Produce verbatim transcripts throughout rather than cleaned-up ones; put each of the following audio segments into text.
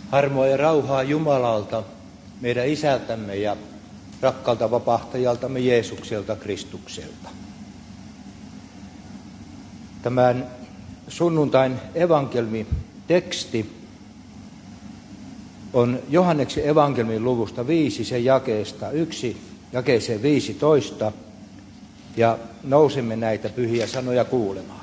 Armoa ja rauhaa Jumalalta, meidän Isältämme ja rakkaalta vapahtajaltamme Jeesukselta Kristukselta. Tämän sunnuntain evankelmiteksti on Johanneksen evankelmin luvusta viisi, sen jakeesta yksi, jakeeseen viisitoista, ja nousemme näitä pyhiä sanoja kuulemaan.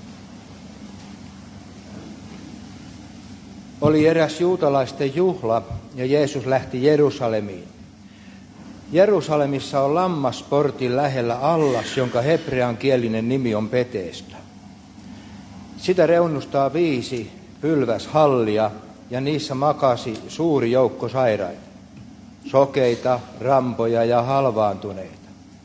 Oli eräs juutalaisten juhla, ja Jeesus lähti Jerusalemiin. Jerusalemissa on lammasportin lähellä allas, jonka hebrean kielinen nimi on Betesda. Sitä reunustaa viisi pylväshallia, ja niissä makasi suuri joukko sairaita, sokeita, rampoja ja halvaantuneita.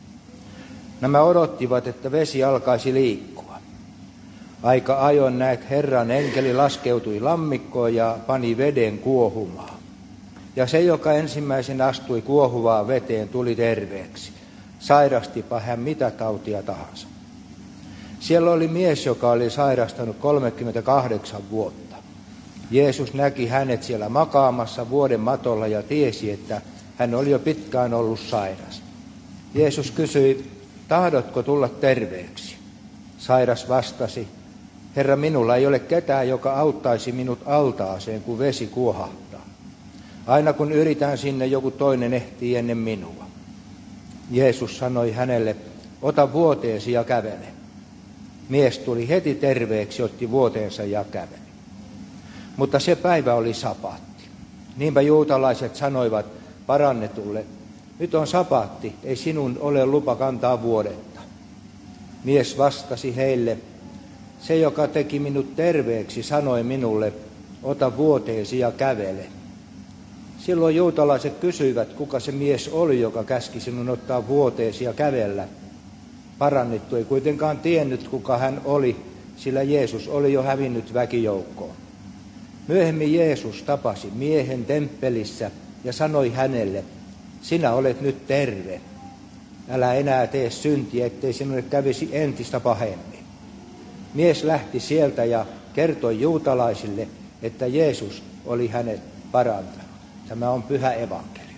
Nämä odottivat, että vesi alkaisi liikkua. Aika ajoin näet Herran enkeli laskeutui lammikkoon ja pani veden kuohumaan. Ja se, joka ensimmäisen astui kuohuvaan veteen, tuli terveeksi. Sairastipa hän mitä tautia tahansa. Siellä oli mies, joka oli sairastanut kolmekymmentäkahdeksan vuotta. Jeesus näki hänet siellä makaamassa vuoden matolla ja tiesi, että hän oli jo pitkään ollut sairas. Jeesus kysyi, tahdotko tulla terveeksi? Sairas vastasi, Herra, minulla ei ole ketään, joka auttaisi minut altaaseen, kun vesi kuohahtaa. Aina kun yritän sinne, joku toinen ehtii ennen minua. Jeesus sanoi hänelle, ota vuoteesi ja kävele. Mies tuli heti terveeksi, otti vuoteensa ja käveli. Mutta se päivä oli sapaatti. Niinpä juutalaiset sanoivat parannetulle, nyt on sapaatti, ei sinun ole lupa kantaa vuodetta. Mies vastasi heille, se joka teki minut terveeksi sanoi minulle, ota vuoteesi ja kävele. Silloin juutalaiset kysyivät, kuka se mies oli, joka käski sinun ottaa vuoteesi ja kävellä. Parannettu ei kuitenkaan tiennyt, kuka hän oli, sillä Jeesus oli jo hävinnyt väkijoukkoon. Myöhemmin Jeesus tapasi miehen temppelissä ja sanoi hänelle, sinä olet nyt terve. Älä enää tee syntiä, ettei sinulle kävisi entistä pahemmin. Mies lähti sieltä ja kertoi juutalaisille, että Jeesus oli hänet parantanut. Tämä on pyhä evankeliumi.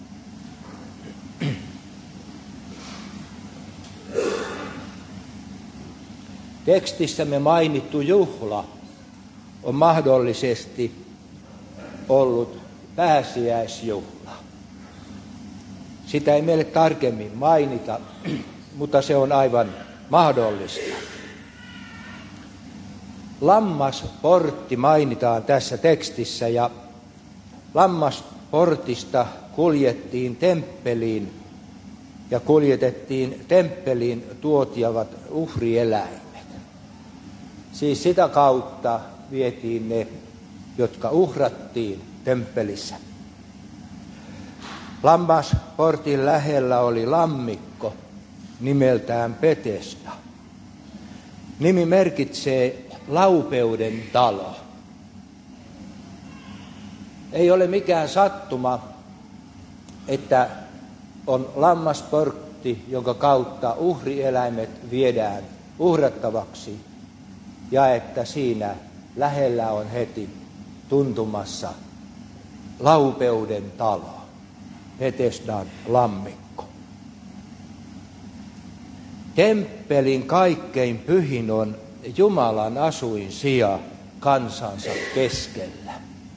Tekstissämme mainittu juhla on mahdollisesti ollut pääsiäisjuhla. Sitä ei meille tarkemmin mainita, mutta se on aivan mahdollista. Lammasportti mainitaan tässä tekstissä ja lammasportista kuljettiin temppeliin ja kuljetettiin temppeliin tuotiavat uhrieläimet. Siis sitä kautta vietiin ne, jotka uhrattiin temppelissä. Lammasportin lähellä oli lammikko nimeltään Betesda. Nimi merkitsee laupeuden talo. Ei ole mikään sattuma, että on lammasportti, jonka kautta uhrieläimet viedään uhrattavaksi, ja että siinä lähellä on heti tuntumassa laupeuden talo, Betesdan lammikko. Temppelin kaikkein pyhin on Jumalan asuinsija kansansa keskellä.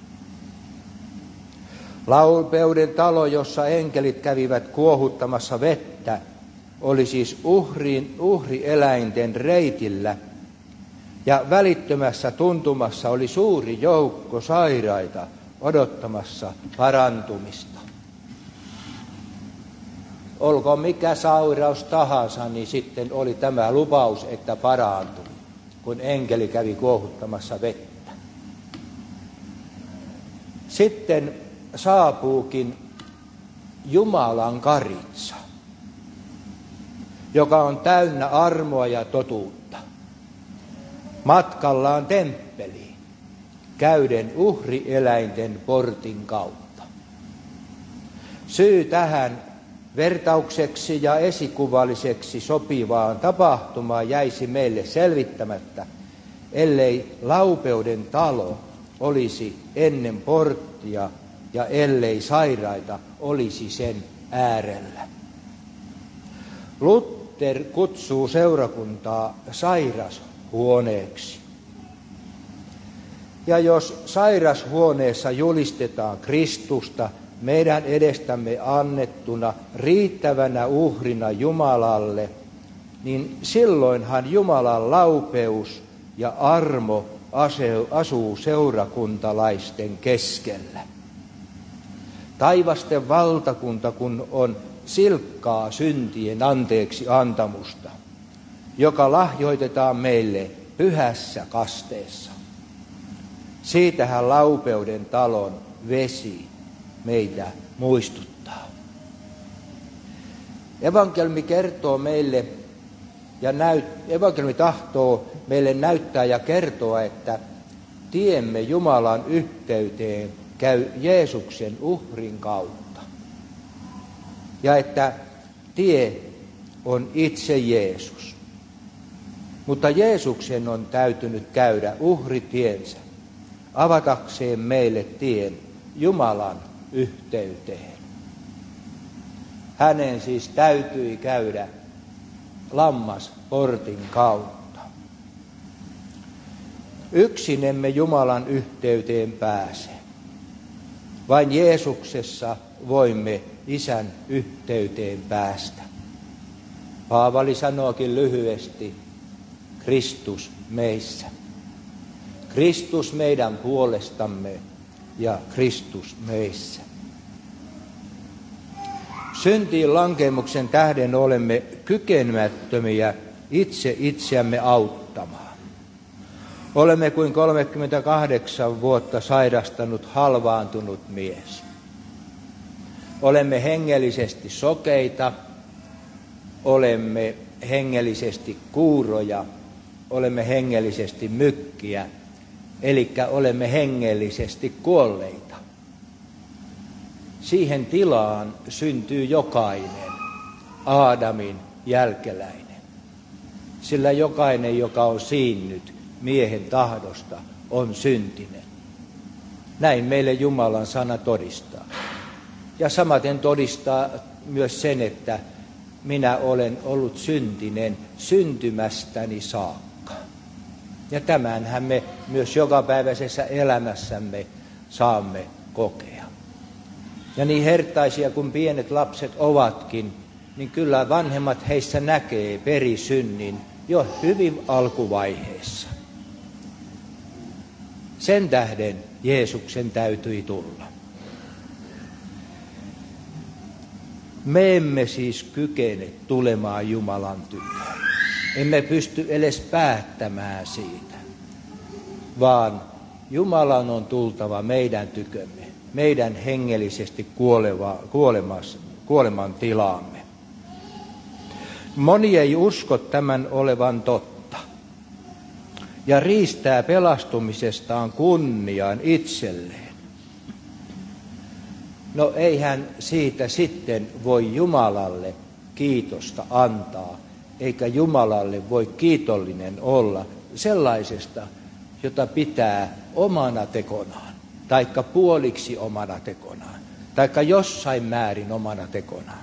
Laupeuden talo, jossa enkelit kävivät kuohuttamassa vettä, oli siis uhrin, uhrieläinten reitillä, ja välittömässä tuntumassa oli suuri joukko sairaita odottamassa parantumista. Olkoon mikä sairaus tahansa, niin sitten oli tämä lupaus, että parantuu, kun enkeli kävi kuohuttamassa vettä. Sitten saapuukin Jumalan karitsa, joka on täynnä armoa ja totuutta. Matkallaan temppeliin, käyden uhrieläinten portin kautta. Syy tähän vertaukseksi ja esikuvalliseksi sopivaan tapahtumaan jäisi meille selvittämättä, ellei laupeuden talo olisi ennen porttia ja ellei sairaita olisi sen äärellä. Luther kutsuu seurakuntaa sairashuoneeksi. Ja jos sairashuoneessa julistetaan Kristusta meidän edestämme annettuna riittävänä uhrina Jumalalle, niin silloinhan Jumalan laupeus ja armo asuu seurakuntalaisten keskellä. Taivasten valtakunta kun on silkkaa syntien anteeksi antamusta, joka lahjoitetaan meille pyhässä kasteessa. Siitähän laupeuden talon vesi meitä muistuttaa. Evankeliumi kertoo meille ja näyt, evankeliumi tahtoo meille näyttää ja kertoa, että tiemme Jumalan yhteyteen käy Jeesuksen uhrin kautta. Ja että tie on itse Jeesus. Mutta Jeesuksen on täytynyt käydä uhritiensä avatakseen meille tien Jumalan yhteyteen. Hänen siis täytyi käydä lammasportin kautta. Yksin emme Jumalan yhteyteen pääse. Vain Jeesuksessa voimme Isän yhteyteen päästä. Paavali sanookin lyhyesti, Kristus meissä. Kristus meidän puolestamme ja Kristus meissä. Syntiin lankeemuksen tähden olemme kykenemättömiä itse itseämme auttamaan. Olemme kuin kolmekymmentäkahdeksan vuotta sairastanut halvaantunut mies. Olemme hengellisesti sokeita, olemme hengellisesti kuuroja, olemme hengellisesti mykkiä, eli olemme hengellisesti kuolleita. Siihen tilaan syntyy jokainen Aadamin jälkeläinen, sillä jokainen, joka on siinnyt miehen tahdosta, on syntinen. Näin meille Jumalan sana todistaa. Ja samaten todistaa myös sen, että minä olen ollut syntinen syntymästäni saakka. Ja tämänhän me myös jokapäiväisessä elämässämme saamme kokea. Ja niin hertaisia kuin pienet lapset ovatkin, niin kyllä vanhemmat heissä näkee perisynnin jo hyvin alkuvaiheessa. Sen tähden Jeesuksen täytyi tulla. Me emme siis kykene tulemaan Jumalan tykö. Emme pysty edes päättämään siitä, vaan Jumalan on tultava meidän tykömme, meidän hengellisesti kuoleva, kuolemas, kuoleman tilaamme. Moni ei usko tämän olevan totta ja riistää pelastumisestaan kunniaan itselleen. No eihän siitä sitten voi Jumalalle kiitosta antaa, eikä Jumalalle voi kiitollinen olla sellaisesta, jota pitää omana tekonaan, taikka puoliksi omana tekonaan, taikka jossain määrin omana tekonaan.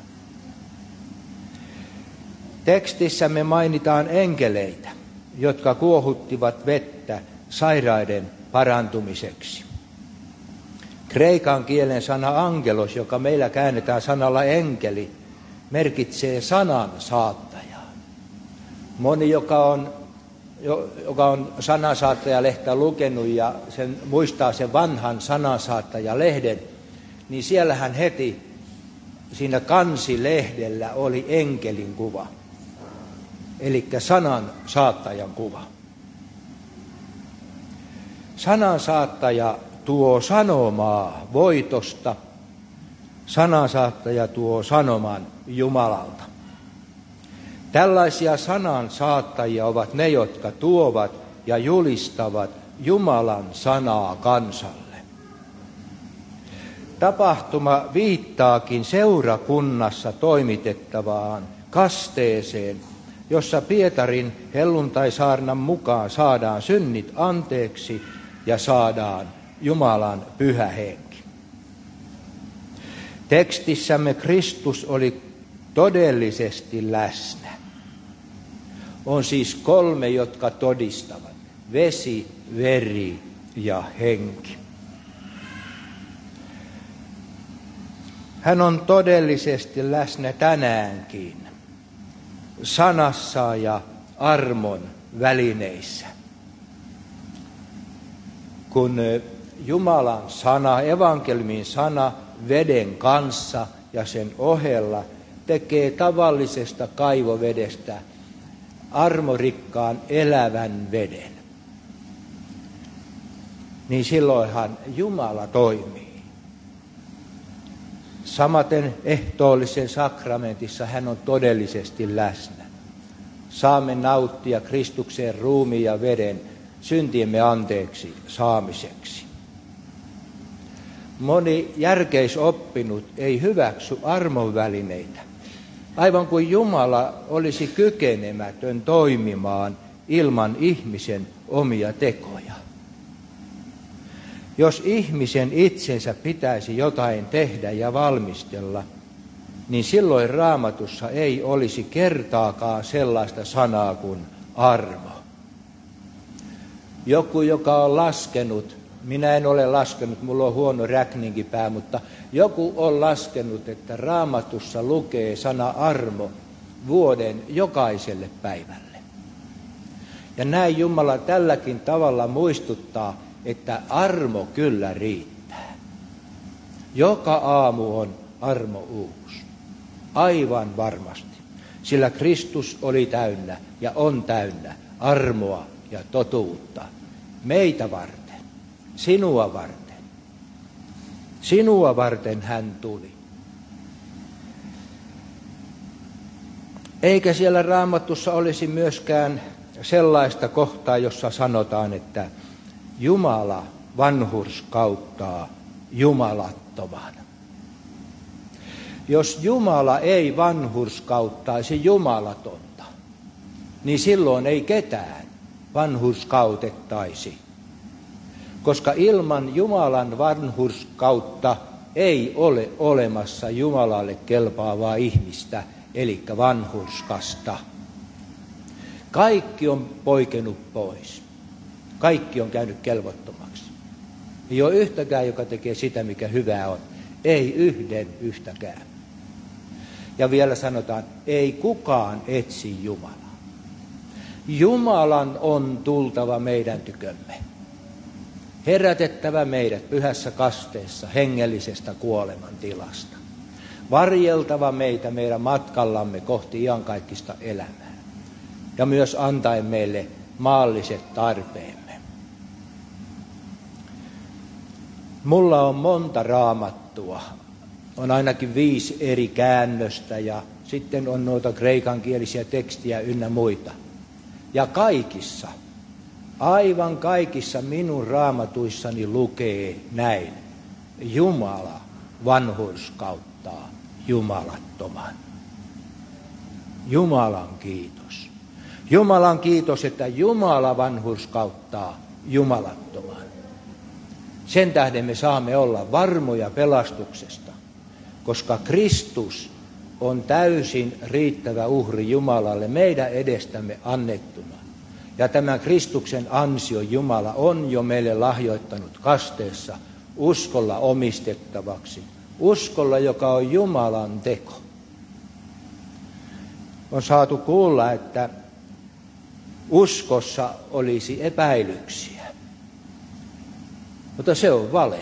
Tekstissämme mainitaan enkeleitä, jotka kuohuttivat vettä sairaiden parantumiseksi. Kreikan kielen sana angelos, joka meillä käännetään sanalla enkeli, merkitsee sanan saattajaa. Moni, joka on, joka on sanansaattajalehtä lukenut ja sen, muistaa sen vanhan sanansaattajalehden, niin siellähän heti siinä kansilehdellä oli enkelin kuva, eli sanan saattajan kuva. Sanansaattaja tuo sanomaa voitosta, sanansaattaja tuo sanoman Jumalalta. Tällaisia sanansaattajia ovat ne, jotka tuovat ja julistavat Jumalan sanaa kansalle. Tapahtuma viittaakin seurakunnassa toimitettavaan kasteeseen, jossa Pietarin helluntaisaarnan mukaan saadaan synnit anteeksi ja saadaan Jumalan pyhä henki. Tekstissämme Kristus oli todellisesti läsnä. On siis kolme, jotka todistavat. Vesi, veri ja henki. Hän on todellisesti läsnä tänäänkin sanassa ja armon välineissä. Kun Jumalan sana, evankeliumin sana veden kanssa ja sen ohella tekee tavallisesta kaivovedestä armorikkaan elävän veden, niin silloinhan Jumala toimii. Samaten ehtoollisen sakramentissa hän on todellisesti läsnä. Saamme nauttia Kristuksen ruumiin ja veden syntiemme anteeksi saamiseksi. Moni järkeisoppinut ei hyväksy armon välineitä, aivan kuin Jumala olisi kykenemätön toimimaan ilman ihmisen omia tekoja. Jos ihmisen itsensä pitäisi jotain tehdä ja valmistella, niin silloin Raamatussa ei olisi kertaakaan sellaista sanaa kuin armo. Joku, joka on laskenut, minä en ole laskenut, mulla on huono räkninkipää, mutta joku on laskenut, että Raamatussa lukee sana armo vuoden jokaiselle päivälle. Ja näin Jumala tälläkin tavalla muistuttaa, että armo kyllä riittää. Joka aamu on armo uusi. Aivan varmasti. Sillä Kristus oli täynnä ja on täynnä armoa ja totuutta. Meitä varten. Sinua varten. Sinua varten hän tuli. Eikä siellä Raamatussa olisi myöskään sellaista kohtaa, jossa sanotaan, että Jumala vanhurskauttaa jumalattoman. Jos Jumala ei vanhurskauttaisi jumalatonta, niin silloin ei ketään vanhurskautettaisi. Koska ilman Jumalan vanhurskautta ei ole olemassa Jumalalle kelpaavaa ihmistä, eli vanhurskasta. Kaikki on poikennut pois. Kaikki on käynyt kelvottomaksi. Ei ole yhtäkään, joka tekee sitä, mikä hyvää on. Ei yhden yhtäkään. Ja vielä sanotaan, ei kukaan etsi Jumalaa. Jumalan on tultava meidän tykömme. Herätettävä meidät pyhässä kasteessa hengellisestä kuoleman tilasta. Varjeltava meitä meidän matkallamme kohti iankaikkista elämää. Ja myös antaen meille maalliset tarpeemme. Mulla on monta raamattua. On ainakin viisi eri käännöstä ja sitten on noita kreikankielisiä tekstiä ynnä muita. Ja kaikissa, aivan kaikissa minun raamatuissani lukee näin. Jumala vanhurskauttaa jumalattoman. Jumalan kiitos. Jumalan kiitos, että Jumala vanhurskauttaa jumalattoman. Sen tähden me saamme olla varmoja pelastuksesta, koska Kristus on täysin riittävä uhri Jumalalle meidän edestämme annettuna. Ja tämän Kristuksen ansio Jumala on jo meille lahjoittanut kasteessa uskolla omistettavaksi. Uskolla, joka on Jumalan teko. On saatu kuulla, että uskossa olisi epäilyksiä. Mutta se on vale.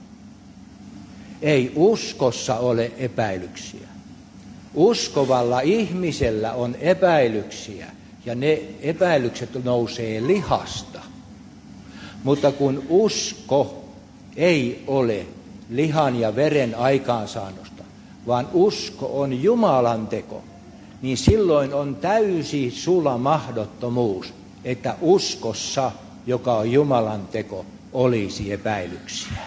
Ei uskossa ole epäilyksiä. Uskovalla ihmisellä on epäilyksiä ja ne epäilykset nousee lihasta. Mutta kun usko ei ole lihan ja veren aikaansaannosta, vaan usko on Jumalan teko, niin silloin on täysi sula mahdottomuus, että uskossa, joka on Jumalan teko, olisi epäilyksiä.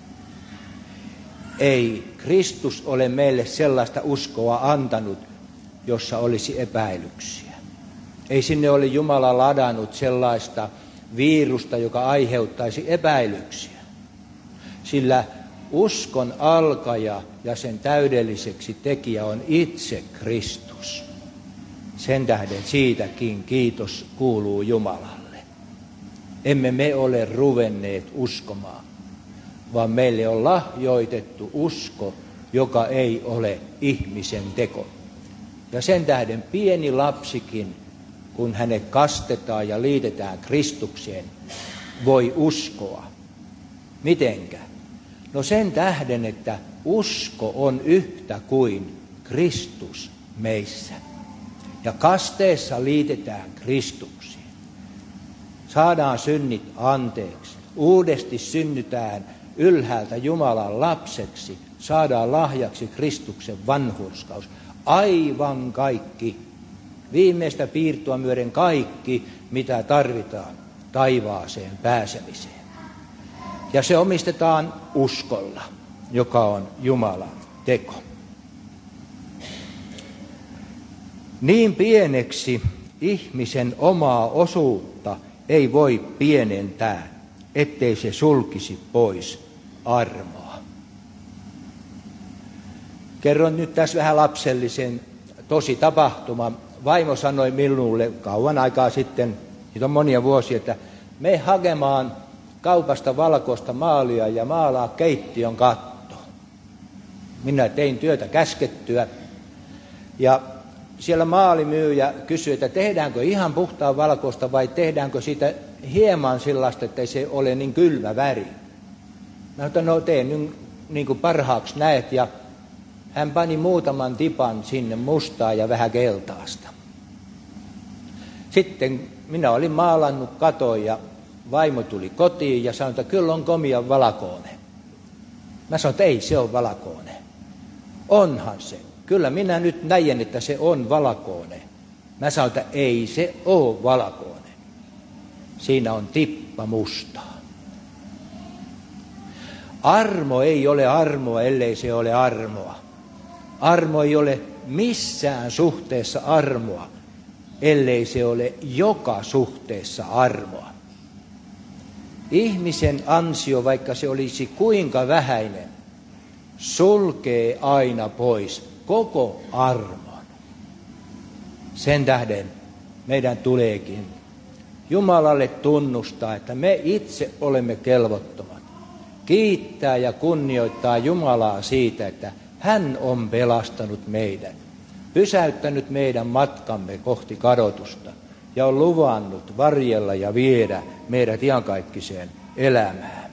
Ei Kristus ole meille sellaista uskoa antanut, jossa olisi epäilyksiä. Ei sinne ole Jumala ladannut sellaista virusta, joka aiheuttaisi epäilyksiä. sillä uskon alkaja ja sen täydelliseksi tekijä on itse Kristus. Sen tähden siitäkin kiitos kuuluu Jumalalle. Emme me ole ruvenneet uskomaan, vaan meille on lahjoitettu usko, joka ei ole ihmisen teko. Ja sen tähden pieni lapsikin, kun hänet kastetaan ja liitetään Kristukseen, voi uskoa. Mitenkä? No sen tähden, että usko on yhtä kuin Kristus meissä. Ja kasteessa liitetään Kristukseen. Saadaan synnit anteeksi. Uudesti synnytään ylhäältä Jumalan lapseksi. Saadaan lahjaksi Kristuksen vanhurskaus. Aivan kaikki. Viimeistä piirtoa myöden kaikki, mitä tarvitaan taivaaseen pääsemiseen. Ja se omistetaan uskolla, joka on Jumalan teko. Niin pieneksi ihmisen omaa osuutta ei voi pienentää, ettei se sulkisi pois armoa. Kerron nyt tässä vähän lapsellisen tosi tapahtuma. Vaimo sanoi minulle kauan aikaa sitten, siitä on monia vuosia, että mene hakemaan kaupasta valkoista maalia ja maalaa keittiön katto. Minä tein työtä käskettyä ja siellä maalimyyjä kysyi, että tehdäänkö ihan puhtaan valkoista vai tehdäänkö siitä hieman sellaista, että ei se ole niin kylmä väri. Mä sanoin, no tee nyt niin kuin parhaaksi näet, ja hän pani muutaman tipan sinne mustaa ja vähän keltaista. Sitten minä olin maalannut katon ja vaimo tuli kotiin ja sanoi, että kyllä on komia valkoinen. Mä sanoin, että ei se ole valkoinen. Onhan se. Kyllä minä nyt näen, että se on valkoinen. Mä sanoin, että ei se ole valkoinen. Siinä on tippa mustaa. Armo ei ole armoa, ellei se ole armoa. Armo ei ole missään suhteessa armoa, ellei se ole joka suhteessa armoa. Ihmisen ansio, vaikka se olisi kuinka vähäinen, sulkee aina pois koko armon. Sen tähden meidän tuleekin Jumalalle tunnustaa, että me itse olemme kelvottomat. Kiittää ja kunnioittaa Jumalaa siitä, että hän on pelastanut meidän, pysäyttänyt meidän matkamme kohti kadotusta ja on luvannut varjella ja viedä meidät iankaikkiseen elämään.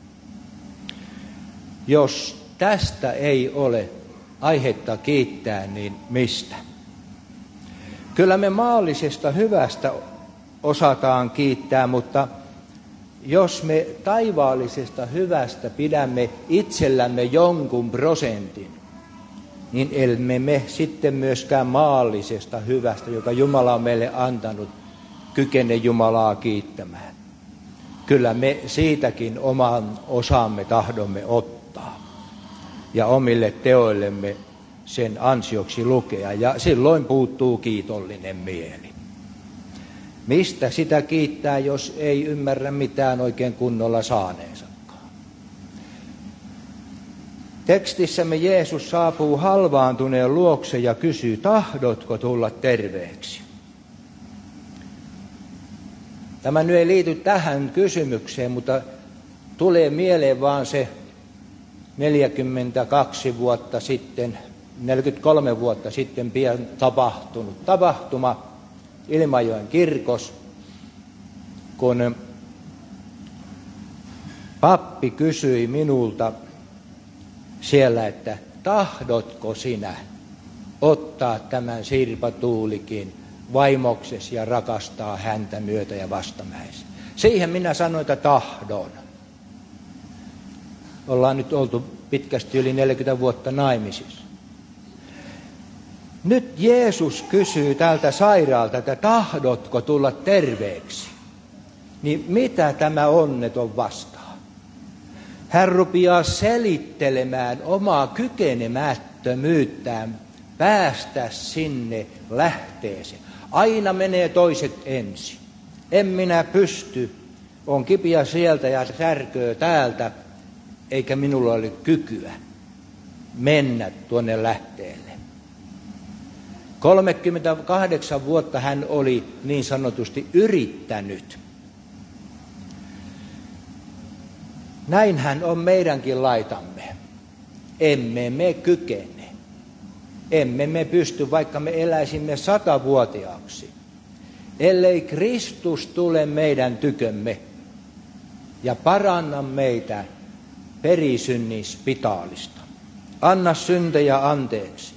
Jos tästä ei ole aihetta kiittää, niin mistä? Kyllä me maallisesta hyvästä osataan kiittää, mutta jos me taivaallisesta hyvästä pidämme itsellämme jonkun prosentin, niin emme me sitten myöskään maallisesta hyvästä, joka Jumala on meille antanut, kykene Jumalaa kiittämään. Kyllä me siitäkin oman osamme tahdomme ottaa ja omille teoillemme sen ansioksi lukea, ja silloin puuttuu kiitollinen mieli. Mistä sitä kiittää, jos ei ymmärrä mitään oikein kunnolla saaneensakaan? Tekstissämme Jeesus saapuu halvaantuneen luokse ja kysyy, tahdotko tulla terveeksi? Tämä nyt ei liity tähän kysymykseen, mutta tulee mieleen vaan se neljäkymmentäkaksi vuotta sitten, neljäkymmentäkolme vuotta sitten pian tapahtunut tapahtuma Ilmajoen kirkossa, kun pappi kysyi minulta siellä, että tahdotko sinä ottaa tämän Sirpa Tuulikin vaimoksesi ja rakastaa häntä myötä ja vastamäessä. Siihen minä sanoin, että tahdon. Ollaan nyt oltu pitkästi yli neljäkymmentä vuotta naimisissa. Nyt Jeesus kysyy tältä sairaalta, että tahdotko tulla terveeksi? Niin mitä tämä onneton vastaa? Hän rupeaa selittelemään omaa kykenemättömyyttään päästä sinne lähteeseen. Aina menee toiset ensin. En minä pysty, on kipiä sieltä ja särköö täältä. eikä minulla ole kykyä mennä tuonne lähteelle. kolmekymmentäkahdeksan vuotta hän oli niin sanotusti yrittänyt. Näinhän on meidänkin laitamme. Emme me kykene. Emme me pysty, vaikka me eläisimme satavuotiaaksi, ellei Kristus tule meidän tykömme ja paranna meitä perisynnin spitaalista. Anna syntejä anteeksi.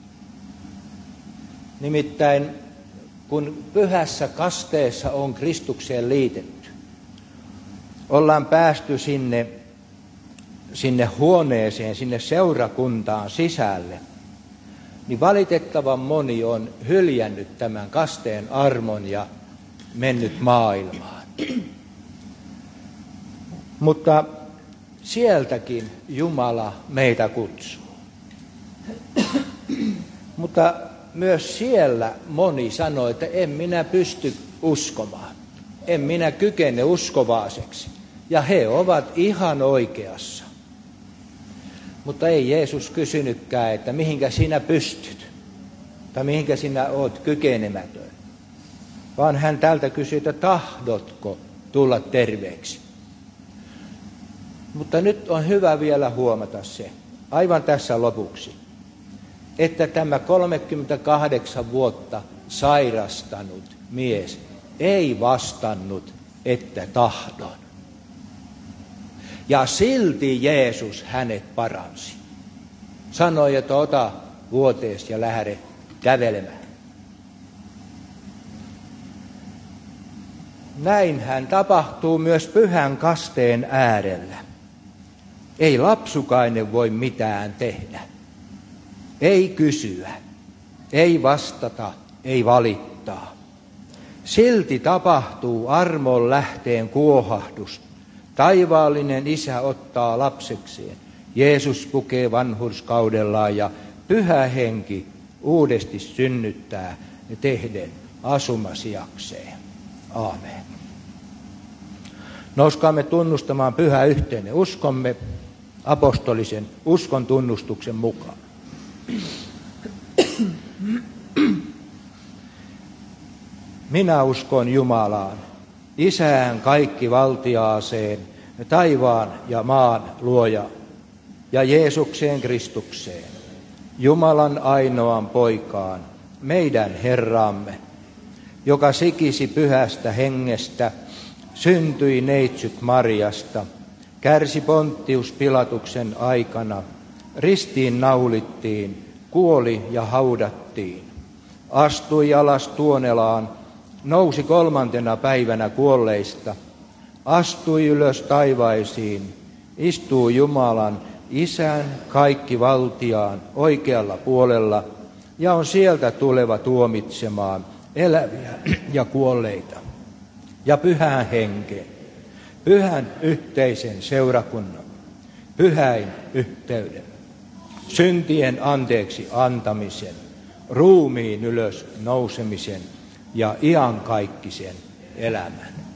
Nimittäin kun pyhässä kasteessa on Kristukseen liitetty, ollaan päästy sinne, sinne huoneeseen, sinne seurakuntaan sisälle, niin valitettavan moni on hyljännyt tämän kasteen armon ja mennyt maailmaan. Mutta sieltäkin Jumala meitä kutsuu. Mutta myös siellä moni sanoi, että en minä pysty uskomaan. En minä kykene uskovaiseksi. Ja he ovat ihan oikeassa. Mutta ei Jeesus kysynytkään, että mihinkä sinä pystyt. Tai mihinkä sinä oot kykenemätön. Vaan hän tältä kysyi, että tahdotko tulla terveeksi. Mutta nyt on hyvä vielä huomata se, aivan tässä lopuksi, että tämä kolmekymmentäkahdeksan vuotta sairastanut mies ei vastannut, että tahdon. Ja silti Jeesus hänet paransi. Sanoi, että ota vuotees ja lähde kävelemään. Näinhän tapahtuu myös pyhän kasteen äärellä. Ei lapsukainen voi mitään tehdä. Ei kysyä, ei vastata, ei valittaa. Silti tapahtuu armon lähteen kuohahdus. Taivaallinen Isä ottaa lapsekseen. Jeesus pukee vanhurskaudellaan ja Pyhä Henki uudesti synnyttää ne tehden asumasiakseen. Aamen. Nouskaamme tunnustamaan pyhä yhteinen uskomme apostolisen uskon tunnustuksen mukaan. Minä uskon Jumalaan, Isään kaikkivaltiaaseen, taivaan ja maan luoja, ja Jeesukseen Kristukseen, Jumalan ainoan poikaan, meidän Herramme, joka sikisi pyhästä hengestä, syntyi neitsyt Mariasta, kärsi Pontius Pilatuksen aikana, ristiin naulittiin, kuoli ja haudattiin, astui alas Tuonelaan, nousi kolmantena päivänä kuolleista, astui ylös taivaisiin, istuu Jumalan Isän kaikkivaltiaan oikealla puolella ja on sieltä tuleva tuomitsemaan eläviä ja kuolleita. Ja pyhän henkeen, pyhän yhteisen seurakunnan, pyhäin yhteyden, syntien anteeksi antamisen, ruumiin ylös nousemisen ja iankaikkisen elämän.